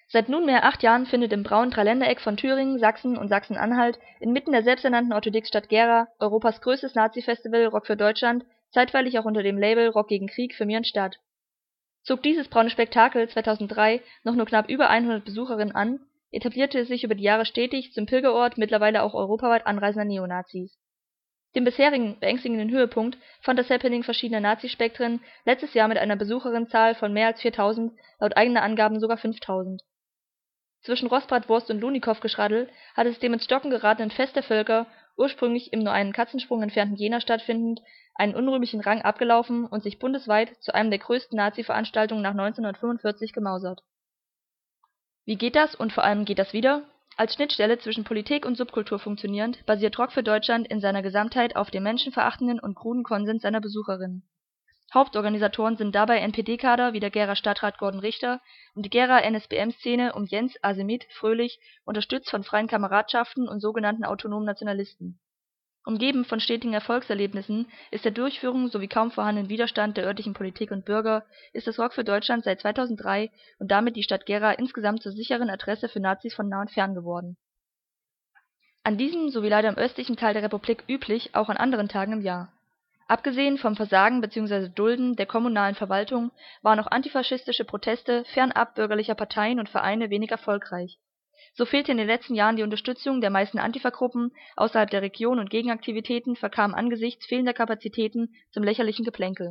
Seit nunmehr 8 Jahren findet im braunen Dreiländereck von Thüringen, Sachsen und Sachsen-Anhalt inmitten der selbsternannten Orthodoxstadt Gera Europas größtes Nazi-Festival Rock für Deutschland, zeitweilig auch unter dem Label Rock gegen Krieg firmierend statt. Zog dieses braune Spektakel 2003 noch nur knapp über 100 Besucherinnen an, etablierte es sich über die Jahre stetig zum Pilgerort mittlerweile auch europaweit anreisender Neonazis. Den bisherigen beängstigenden Höhepunkt fand das Happening verschiedener Nazi-Spektren letztes Jahr mit einer Besucherinnenzahl von mehr als 4.000, laut eigener Angaben sogar 5.000. Zwischen Rostbratwurst und Lunikov-Geschraddel hat es dem ins Stocken geratenen Fest der Völker, ursprünglich im nur einen Katzensprung entfernten Jena stattfindend, einen unrühmlichen Rang abgelaufen und sich bundesweit zu einem der größten Nazi-Veranstaltungen nach 1945 gemausert. Wie geht das und vor allem geht das wieder? Als Schnittstelle zwischen Politik und Subkultur funktionierend, basiert Rock für Deutschland in seiner Gesamtheit auf dem menschenverachtenden und kruden Konsens seiner Besucherinnen. Hauptorganisatoren sind dabei NPD-Kader wie der Gera Stadtrat Gordon Richter und die Gera NSBM-Szene um Jens Asemit Fröhlich, unterstützt von freien Kameradschaften und sogenannten autonomen Nationalisten. Umgeben von stetigen Erfolgserlebnissen ist der Durchführung sowie kaum vorhandenen Widerstand der örtlichen Politik und Bürger ist das Rock für Deutschland seit 2003 und damit die Stadt Gera insgesamt zur sicheren Adresse für Nazis von nah und fern geworden. An diesem sowie leider im östlichen Teil der Republik üblich auch an anderen Tagen im Jahr. Abgesehen vom Versagen bzw. Dulden der kommunalen Verwaltung waren auch antifaschistische Proteste fernab bürgerlicher Parteien und Vereine wenig erfolgreich. So fehlte in den letzten Jahren die Unterstützung der meisten Antifa-Gruppen außerhalb der Region und Gegenaktivitäten verkamen angesichts fehlender Kapazitäten zum lächerlichen Geplänkel.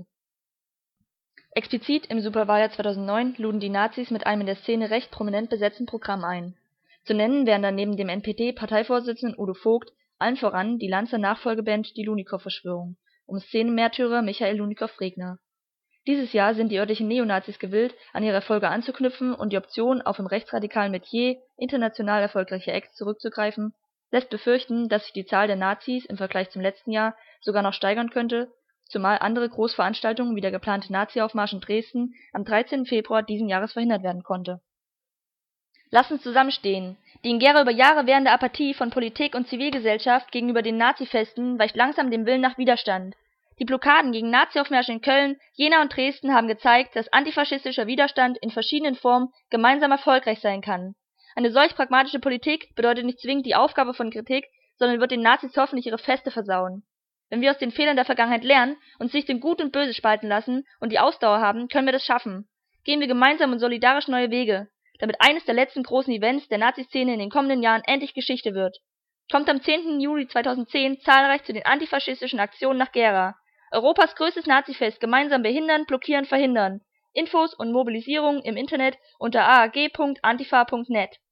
Explizit im Superwahljahr 2009 luden die Nazis mit einem in der Szene recht prominent besetzten Programm ein. Zu nennen wären dann neben dem NPD-Parteivorsitzenden Udo Vogt allen voran die Lanzer Nachfolgeband Die Lunikov-Verschwörung um Szenemärtyrer Michael Lunikow-Regner. Dieses Jahr sind die örtlichen Neonazis gewillt, an ihre Erfolge anzuknüpfen und die Option, auf im rechtsradikalen Metier international erfolgreiche Acts zurückzugreifen, lässt befürchten, dass sich die Zahl der Nazis im Vergleich zum letzten Jahr sogar noch steigern könnte, zumal andere Großveranstaltungen wie der geplante Nazi-Aufmarsch in Dresden am 13. Februar diesen Jahres verhindert werden konnte. Lasst uns zusammenstehen! Die in Gera über Jahre währende Apathie von Politik und Zivilgesellschaft gegenüber den Nazifesten weicht langsam dem Willen nach Widerstand. Die Blockaden gegen Nazi-Aufmärsche in Köln, Jena und Dresden haben gezeigt, dass antifaschistischer Widerstand in verschiedenen Formen gemeinsam erfolgreich sein kann. Eine solch pragmatische Politik bedeutet nicht zwingend die Aufgabe von Kritik, sondern wird den Nazis hoffentlich ihre Feste versauen. Wenn wir aus den Fehlern der Vergangenheit lernen, uns nicht in Gut und Böse spalten lassen und die Ausdauer haben, können wir das schaffen. Gehen wir gemeinsam und solidarisch neue Wege, damit eines der letzten großen Events der Nazi-Szene in den kommenden Jahren endlich Geschichte wird. Kommt am 10. Juli 2010 zahlreich zu den antifaschistischen Aktionen nach Gera. Europas größtes Nazifest gemeinsam behindern, blockieren, verhindern. Infos und Mobilisierung im Internet unter aag.antifa.net